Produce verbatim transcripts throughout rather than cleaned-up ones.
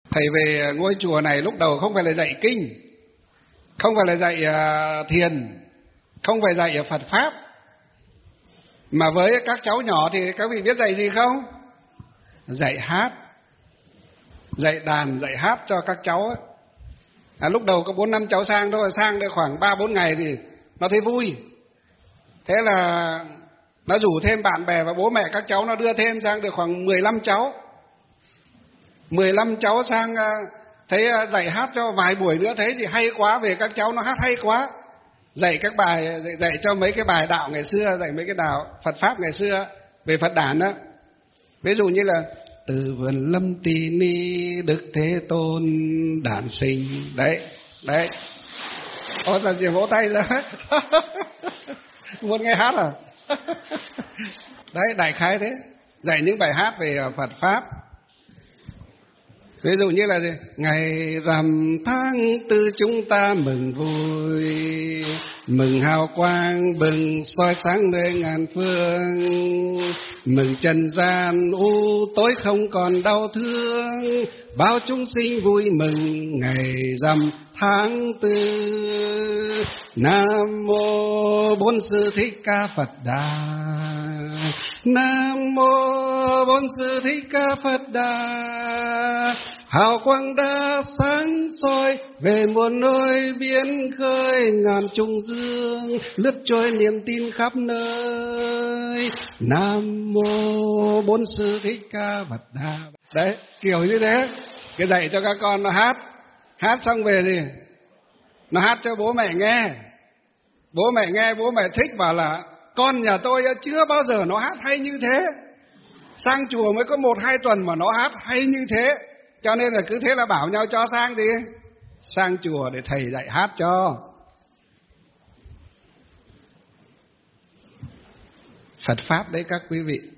Thầy về ngôi chùa này lúc đầu không phải là dạy kinh, không phải là dạy uh, thiền, không phải dạy Phật Pháp. Mà với các cháu nhỏ thì các vị biết dạy gì không? Dạy hát, dạy đàn, dạy hát cho các cháu ấy. À, lúc đầu có bốn năm cháu sang thôi, sang đây khoảng ba bốn ngày thì nó thấy vui. Thế là nó rủ thêm bạn bè và bố mẹ các cháu, nó đưa thêm sang được khoảng mười lăm cháu. mười lăm cháu sang thấy dạy hát cho vài buổi nữa, thấy thì hay quá, về các cháu nó hát hay quá. Dạy các bài, dạy, dạy cho mấy cái bài đạo ngày xưa, dạy mấy cái đạo Phật Pháp ngày xưa về Phật đản đó. Ví dụ như là từ vườn lâm tỳ ni Đức Thế Tôn đản sinh. Đấy, đấy. Ôi là gì vỗ tay ra. Muốn nghe hát à? Đấy, đại khái thế. Dạy những bài hát về Phật Pháp. Ví dụ như là gì? Ngày rằm tháng tư chúng ta mừng vui, mừng hào quang bừng soi sáng nơi ngàn phương, mừng trần gian u tối không còn đau thương, bao chúng sinh vui mừng ngày rằm tháng tư. Nam mô Bổn Sư Thích Ca Phật Đà, Nam mô Bổn Sư Thích Ca Phật Đà. Hào quang đã sáng soi về muôn nơi biển khơi, ngàn trùng dương lướt trôi niềm tin khắp nơi. Nam mô Bổn Sư Thích Ca Phật Đà. Đấy, kiểu như thế. Cái dạy cho các con nó hát, hát xong về thì nó hát cho bố mẹ nghe. Bố mẹ nghe, bố mẹ thích, bảo là con nhà tôi chưa bao giờ nó hát hay như thế. Sang chùa mới có một hai tuần mà nó hát hay như thế. Cho nên là cứ thế là bảo nhau cho sang đi, sang chùa để thầy dạy hát cho. Phật Pháp đấy các quý vị,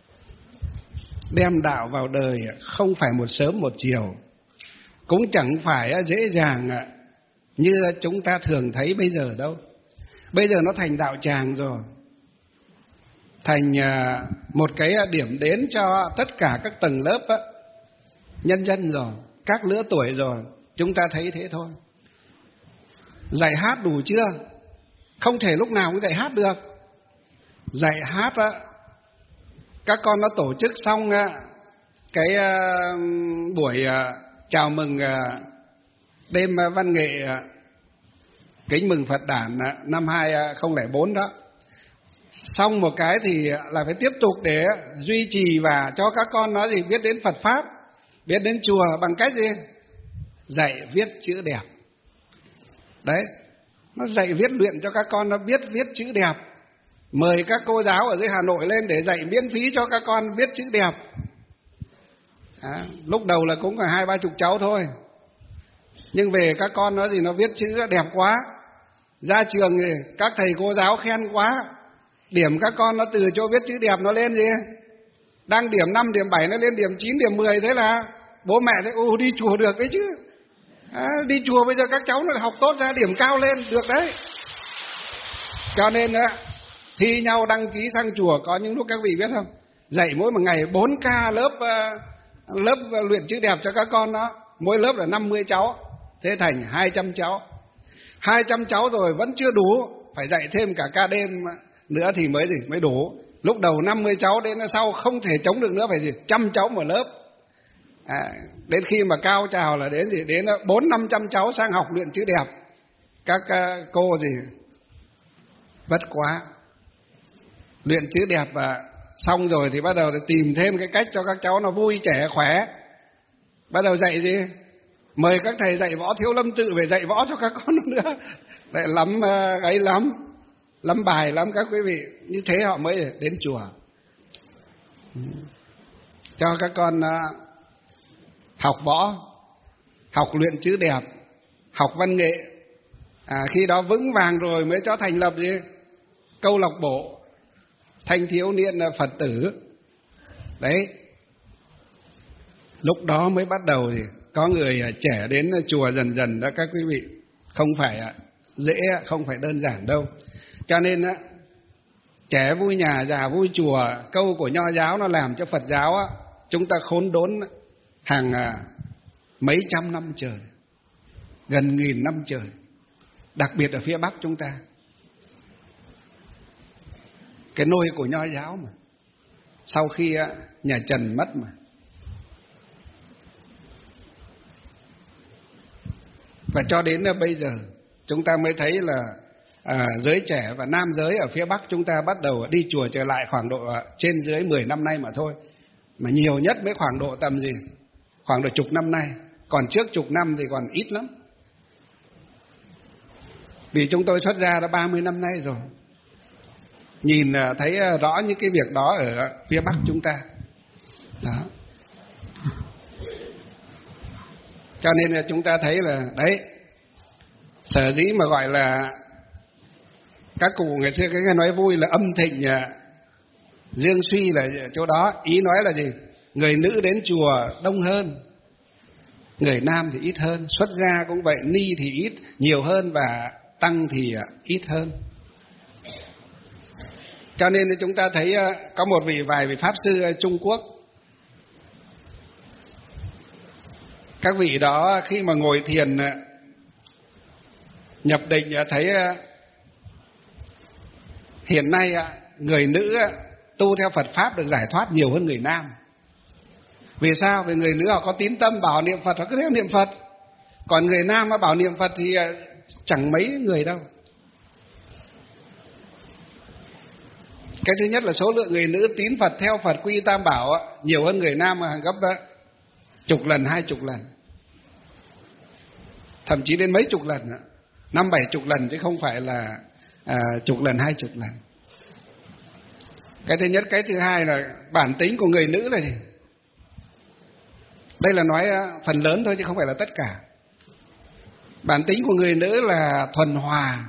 đem đạo vào đời không phải một sớm một chiều, cũng chẳng phải dễ dàng như chúng ta thường thấy bây giờ đâu. Bây giờ nó thành đạo tràng rồi, thành một cái điểm đến cho tất cả các tầng lớp á, nhân dân rồi, các lứa tuổi rồi. Chúng ta thấy thế thôi. Dạy hát đủ chưa? Không thể lúc nào cũng dạy hát được. Dạy hát á, các con nó tổ chức xong cái buổi chào mừng đêm văn nghệ kính mừng Phật đản năm hai không không bốn đó, xong một cái thì là phải tiếp tục để duy trì và cho các con nó gì biết đến Phật Pháp, biết đến chùa bằng cách gì? Dạy viết chữ đẹp. Đấy, nó dạy viết luyện cho các con nó biết viết chữ đẹp. Mời các cô giáo ở dưới Hà Nội lên để dạy miễn phí cho các con viết chữ đẹp. À, lúc đầu là cũng phải hai ba chục cháu thôi, nhưng về các con nó gì nó viết chữ đẹp quá, ra trường thì các thầy cô giáo khen quá, điểm các con nó từ chỗ viết chữ đẹp nó lên gì, đang điểm năm, điểm bảy nó lên điểm chín, điểm mười. Thế là bố mẹ thấy ồ đi chùa được đấy chứ. À, đi chùa bây giờ các cháu nó học tốt ra điểm cao lên được đấy. Cho nên á, thi nhau đăng ký sang chùa, có những lúc các vị biết không, dạy mỗi một ngày bốn ca lớp lớp luyện chữ đẹp cho các con đó, mỗi lớp là năm mươi cháu, thế thành hai trăm cháu. hai trăm cháu rồi vẫn chưa đủ, phải dạy thêm cả ca đêm nữa thì mới gì mới đủ. Lúc đầu năm mươi cháu, đến sau không thể chống được nữa, phải gì trăm cháu một lớp. À, đến khi mà cao trào là đến gì đến bốn năm trăm cháu sang học luyện chữ đẹp. Các uh, cô gì vất quá, luyện chữ đẹp và xong rồi thì bắt đầu tìm thêm cái cách cho các cháu nó vui trẻ khỏe. Bắt đầu dạy gì, mời các thầy dạy võ Thiếu Lâm Tự về dạy võ cho các con nữa. Lại lắm uh, ấy lắm lắm bài lắm các quý vị. Như thế họ mới đến chùa. Cho các con uh, học võ, học luyện chữ đẹp, học văn nghệ. À, khi đó vững vàng rồi mới cho thành lập gì câu lạc bộ thanh thiếu niên Phật tử. Đấy, lúc đó mới bắt đầu thì có người trẻ đến chùa dần dần đó các quý vị. Không phải dễ, không phải đơn giản đâu. Cho nên á, trẻ vui nhà, già vui chùa, câu của Nho giáo nó làm cho Phật giáo á, chúng ta khốn đốn hàng mấy trăm năm trời, gần nghìn năm trời, đặc biệt ở phía Bắc chúng ta. Cái nôi của Nho giáo mà, sau khi nhà Trần mất mà. Và cho đến bây giờ chúng ta mới thấy là à, giới trẻ và nam giới ở phía Bắc chúng ta bắt đầu đi chùa trở lại khoảng độ trên dưới mười năm nay mà thôi. Mà nhiều nhất mới khoảng độ tầm gì? Khoảng độ chục năm nay. Còn trước chục năm thì còn ít lắm. Vì chúng tôi xuất ra đã ba mươi năm nay rồi. Nhìn thấy rõ những cái việc đó ở phía Bắc chúng ta. Đó. Cho nên là chúng ta thấy là đấy, sở dĩ mà gọi là các cụ ngày xưa cái nói vui là âm thịnh dương suy là chỗ đó. Ý nói là gì? Người nữ đến chùa đông hơn, người nam thì ít hơn. Xuất gia cũng vậy, ni thì ít nhiều hơn và tăng thì ít hơn. Cho nên chúng ta thấy có một vị vài vị pháp sư Trung Quốc, các vị đó khi mà ngồi thiền nhập định thấy hiện nay người nữ tu theo Phật Pháp được giải thoát nhiều hơn người nam. Vì sao? Vì người nữ họ có tín tâm bảo niệm Phật, họ cứ theo niệm Phật. Còn người nam bảo niệm Phật thì chẳng mấy người đâu. Cái thứ nhất là số lượng người nữ tín Phật theo Phật quy Tam Bảo nhiều hơn người nam mà gấp chục lần, hai chục lần, thậm chí đến mấy chục lần, năm bảy chục lần chứ không phải là à, chục lần, hai chục lần. Cái thứ nhất. Cái thứ hai là bản tính của người nữ là gì? Đây là nói phần lớn thôi chứ không phải là tất cả. Bản tính của người nữ là thuần hòa,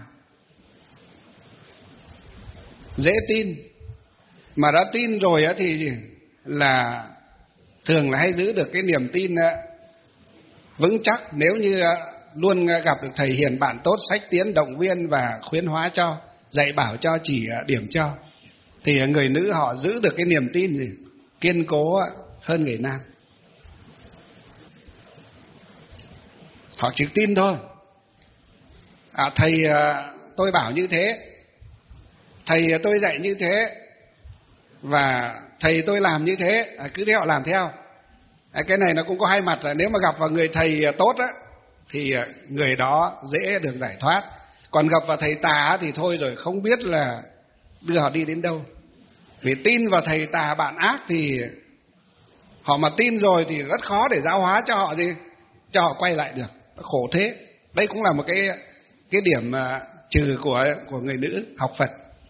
dễ tin. Mà đã tin rồi thì là thường là hay giữ được cái niềm tin vững chắc. Nếu như luôn gặp được thầy hiền bạn tốt, sách tiến động viên và khuyến hóa cho, dạy bảo cho, chỉ điểm cho, thì người nữ họ giữ được cái niềm tin gì kiên cố hơn người nam. Họ chỉ tin thôi. À, thầy tôi bảo như thế, thầy tôi dạy như thế, và thầy tôi làm như thế, à, cứ thế họ làm theo. À, cái này nó cũng có hai mặt là nếu mà gặp vào người thầy tốt á thì người đó dễ được giải thoát. Còn gặp vào thầy tà thì thôi rồi, không biết là đưa họ đi đến đâu. Vì tin vào thầy tà bạn ác thì họ mà tin rồi thì rất khó để giáo hóa cho họ gì, cho họ quay lại được. Nó khổ thế. Đây cũng là một cái cái điểm trừ của của người nữ học Phật.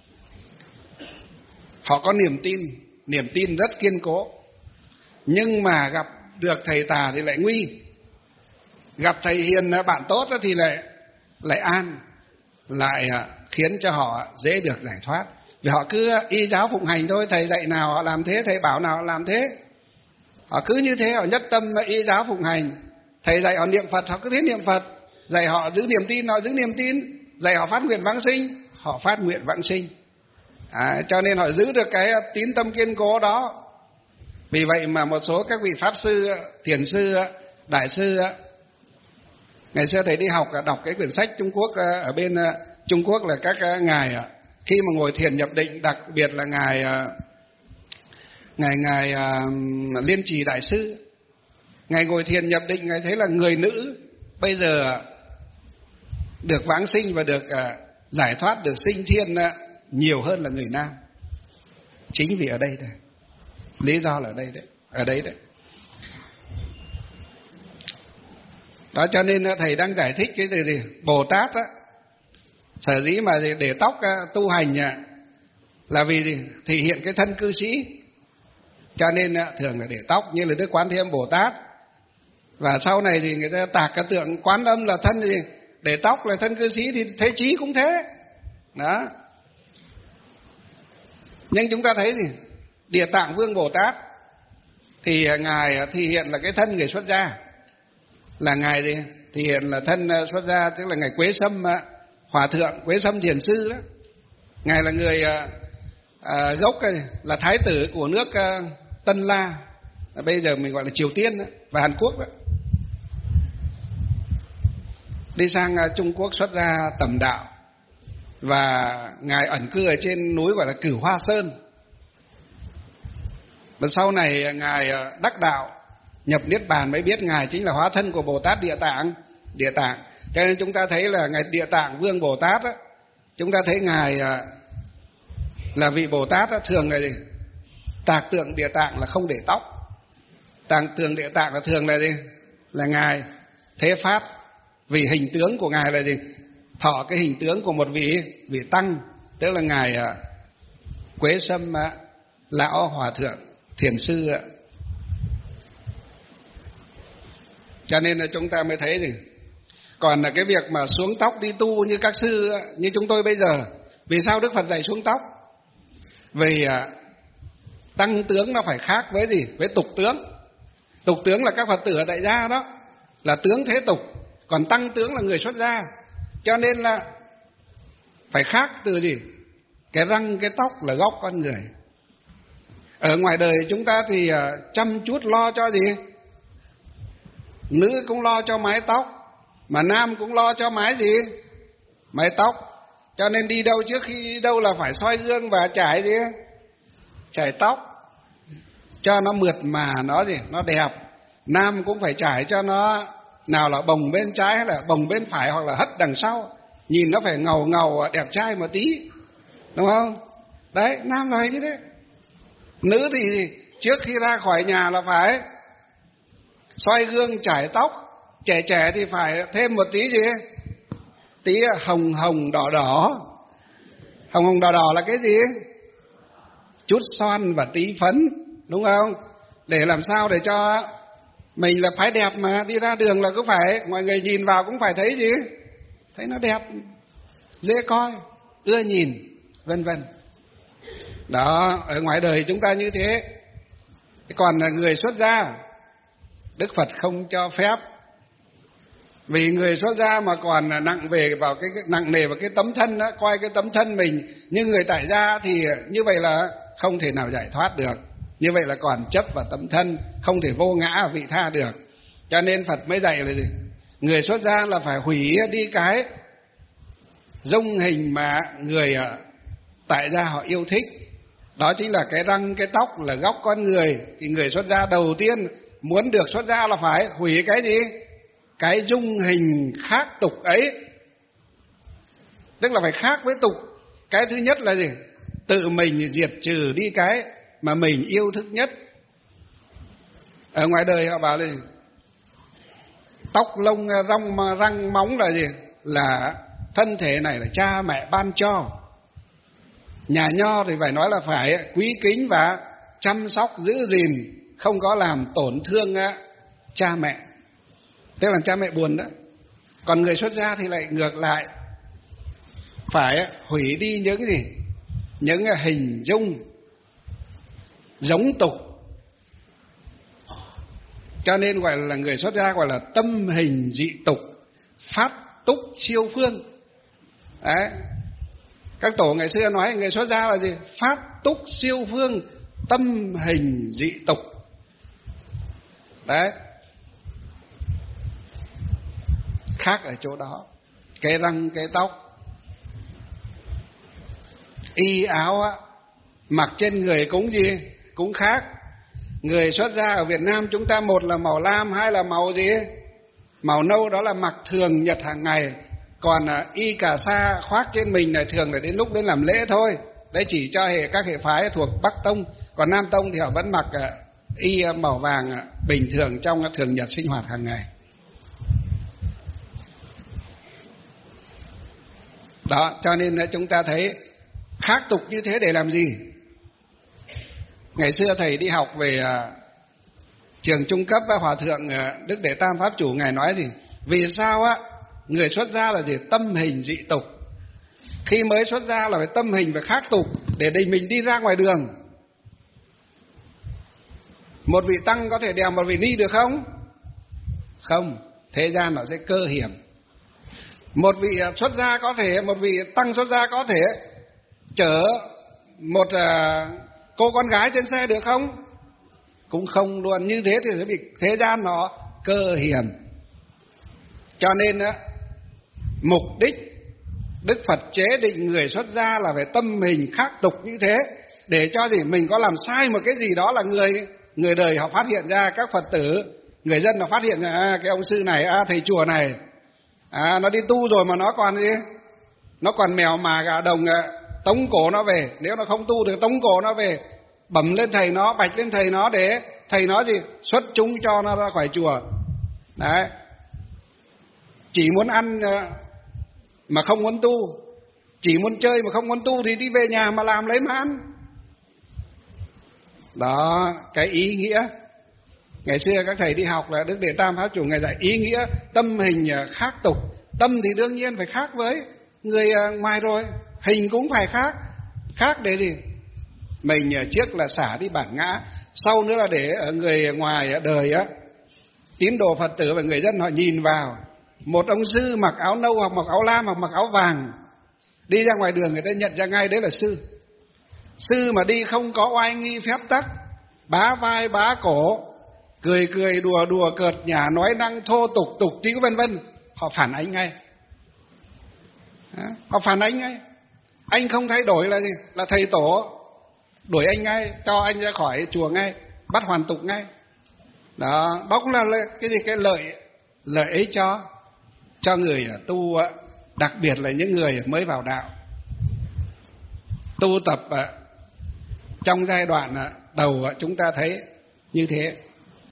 Họ có niềm tin, niềm tin rất kiên cố. Nhưng mà gặp được thầy tà thì lại nguy. Gặp thầy hiền bạn tốt thì lại lại an, lại khiến cho họ dễ được giải thoát. Vì họ cứ y giáo phụng hành thôi, thầy dạy nào họ làm thế, thầy bảo nào họ làm thế. Họ cứ như thế, họ nhất tâm y giáo phụng hành. Thầy dạy họ niệm Phật, họ cứ thế niệm Phật. Dạy họ giữ niềm tin, họ giữ niềm tin. Dạy họ phát nguyện vãng sinh, họ phát nguyện vãng sinh. À, cho nên họ giữ được cái tín tâm kiên cố đó. Vì vậy mà một số các vị pháp sư, thiền sư, đại sư, ngày xưa thầy đi học đọc cái quyển sách Trung Quốc, ở bên Trung Quốc là các ngài khi mà ngồi thiền nhập định, đặc biệt là ngài ngài ngài Liên Trì đại sư, ngài ngồi thiền nhập định, ngài thấy là người nữ bây giờ được vãng sinh và được giải thoát, được sinh thiên nhiều hơn là người nam. Chính vì ở đây đây, lý do là ở đây đấy, ở đây đấy. Đó, cho nên thầy đang giải thích cái gì, gì? Bồ Tát á, sở dĩ mà để tóc tu hành là vì gì? Thể hiện cái thân cư sĩ, cho nên thường là để tóc, như là Đức Quán Thế Âm Bồ Tát. Và sau này thì người ta tạc cái tượng Quán Âm là thân gì? Để tóc là thân cư sĩ, thì Thế Chí cũng thế. Đó. Nhưng chúng ta thấy gì? Địa Tạng Vương Bồ Tát thì ngài thể hiện là cái thân người xuất gia, là ngài gì? Thể hiện là thân xuất gia, tức là ngài Quế Sâm Hòa Thượng, Quế Sâm Thiền Sư đó. Ngài là người à, gốc là thái tử của nước à, Tân La, bây giờ mình gọi là Triều Tiên đó, và Hàn Quốc đó. đi sang Trung Quốc xuất gia tầm đạo, và ngài ẩn cư ở trên núi gọi là Cửu Hoa Sơn. Và sau này ngài đắc đạo nhập niết bàn mới biết ngài chính là hóa thân của Bồ Tát Địa Tạng. Địa Tạng. Cho nên chúng ta thấy là ngài Địa Tạng Vương Bồ Tát á, chúng ta thấy ngài là vị Bồ Tát á, thường là gì? Tạc tượng Địa Tạng là không để tóc. Tạc tượng Địa Tạng là thường là gì? Là ngài thế phát, vì hình tướng của ngài là gì? Thọ cái hình tướng của một vị vị tăng, tức là ngài Quế Sâm lão hòa thượng thiền sư. Cho nên là chúng ta mới thấy gì? Còn là cái việc mà xuống tóc đi tu như các sư như chúng tôi bây giờ, vì sao Đức Phật dạy xuống tóc? Vì tăng tướng nó phải khác với gì? Với tục tướng. Tục tướng là các Phật tử ở tại gia đó, là tướng thế tục, còn tăng tướng là người xuất gia. Cho nên là phải khác từ gì? Cái răng, cái tóc là gốc con người. Ở ngoài đời chúng ta thì chăm chút lo cho gì? Nữ cũng lo cho mái tóc, mà nam cũng lo cho mái gì? Mái tóc. Cho nên đi đâu trước khi đi đâu là phải soi gương và chải gì? Chải tóc cho nó mượt mà, nó gì? Nó đẹp. Nam cũng phải chải cho nó nào là bồng bên trái hay là bồng bên phải, hoặc là hất đằng sau, nhìn nó phải ngầu ngầu đẹp trai một tí, đúng không? Đấy, nam là như thế. Nữ thì trước khi ra khỏi nhà là phải soi gương chải tóc. Trẻ trẻ thì phải thêm một tí gì? Tí hồng hồng đỏ đỏ. Hồng hồng đỏ đỏ là cái gì? Chút son và tí phấn, đúng không? Để làm sao để cho mình là phải đẹp, mà đi ra đường là cứ phải mọi người nhìn vào cũng phải thấy gì? Thấy nó đẹp, dễ coi, ưa nhìn, vân vân. Đó, ở ngoài đời chúng ta như thế. Còn là người xuất gia, Đức Phật không cho phép. Vì người xuất gia mà còn nặng về vào cái, cái nặng nề vào cái tấm thân đó, coi cái tấm thân mình như người tại gia thì như vậy là không thể nào giải thoát được. Như vậy là còn chấp vào tấm thân, không thể vô ngã vị tha được. Cho nên Phật mới dạy là gì? Người xuất gia là phải hủy đi cái dung hình mà người tại gia họ yêu thích. Đó chính là cái răng, cái tóc là gốc con người. Thì người xuất gia đầu tiên muốn được xuất gia là phải hủy cái gì? Cái dung hình khác tục ấy. Tức là phải khác với tục. Cái thứ nhất là gì? Tự mình diệt trừ đi cái mà mình yêu thích nhất. Ở ngoài đời họ bảo là gì? Tóc lông răng, răng móng là gì? Là thân thể này là cha mẹ ban cho. Nhà nho thì phải nói là phải quý kính và chăm sóc giữ gìn, không có làm tổn thương cha mẹ. Thế là cha mẹ buồn đó. Còn người xuất gia thì lại ngược lại, phải hủy đi những gì? Những hình dung giống tục. Cho nên gọi là người xuất gia gọi là tâm hình dị tục, phát túc siêu phương. Đấy. Các tổ ngày xưa nói người xuất gia là gì? Phát túc siêu phương, tâm hình dị tục. Đấy. Khác ở chỗ đó. Cái răng, cái tóc, y áo á, mặc trên người cũng gì? Cũng khác. Người xuất gia ở Việt Nam chúng ta một là màu lam, hai là màu gì? Màu nâu, đó là mặc thường nhật hàng ngày. Còn y cà sa khoác trên mình này thường là đến lúc đến làm lễ thôi. Đấy chỉ cho hệ các hệ phái thuộc Bắc Tông. Còn Nam Tông thì họ vẫn mặc y màu vàng bình thường trong thường nhật sinh hoạt hàng ngày. Đó, cho nên chúng ta thấy khác tục như thế để làm gì? Ngày xưa thầy đi học về trường trung cấp với Hòa thượng Đức Đệ Tam Pháp Chủ, ngài nói gì? Vì sao á người xuất gia là gì? Tâm hình dị tục. Khi mới xuất gia là phải tâm hình phải khác tục để để mình đi ra ngoài đường. Một vị tăng có thể đèo một vị ni được không? Không, thế gian nó sẽ cơ hiểm. Một vị xuất gia có thể, một vị tăng xuất gia có thể chở một cô con gái trên xe được không? Cũng không luôn. Như thế thì sẽ bị thế gian nó cơ hiểm. Cho nên á, Mục đích Đức Phật chế định người xuất gia là phải tâm mình khác tục như thế, để cho gì mình có làm sai một cái gì đó là người người đời họ phát hiện ra, các Phật tử, người dân họ phát hiện ra à, cái ông sư này, à, thầy chùa này, à, nó đi tu rồi mà nó còn gì, nó còn mèo mà gà đồng, à, tống cổ nó về. Nếu nó không tu thì tống cổ nó về, bẩm lên thầy nó, bạch lên thầy nó, để thầy nó gì xuất chúng cho nó ra khỏi chùa. Đấy, chỉ muốn ăn mà không muốn tu, chỉ muốn chơi mà không muốn tu thì đi về nhà mà làm lấy mà ăn. Đó, cái ý nghĩa ngày xưa các thầy đi học là Đức Đệ Tam Pháp Chủ ngày dạy ý nghĩa tâm hình khác tục. Tâm thì đương nhiên phải khác với người ngoài rồi, hình cũng phải khác. Khác để gì? Mình trước là xả đi bản ngã, sau nữa là để người ngoài đời á, tín đồ Phật tử và người dân họ nhìn vào một ông sư mặc áo nâu hoặc mặc áo lam hoặc mặc áo vàng, đi ra ngoài đường người ta nhận ra ngay đấy là sư. Sư mà đi không có oai nghi phép tắc, bá vai bá cổ, cười cười đùa đùa cợt nhả, nói năng thô tục tục tí vân vân, họ phản ánh ngay. Đó, họ phản ánh ngay. Anh không thay đổi là gì? Là thầy tổ đuổi anh ngay, cho anh ra khỏi chùa ngay, bắt hoàn tục ngay. Đó, đó cũng là cái gì, cái lợi lợi ấy cho cho người tu, đặc biệt là những người mới vào đạo. Tu tập trong giai đoạn đầu chúng ta thấy như thế.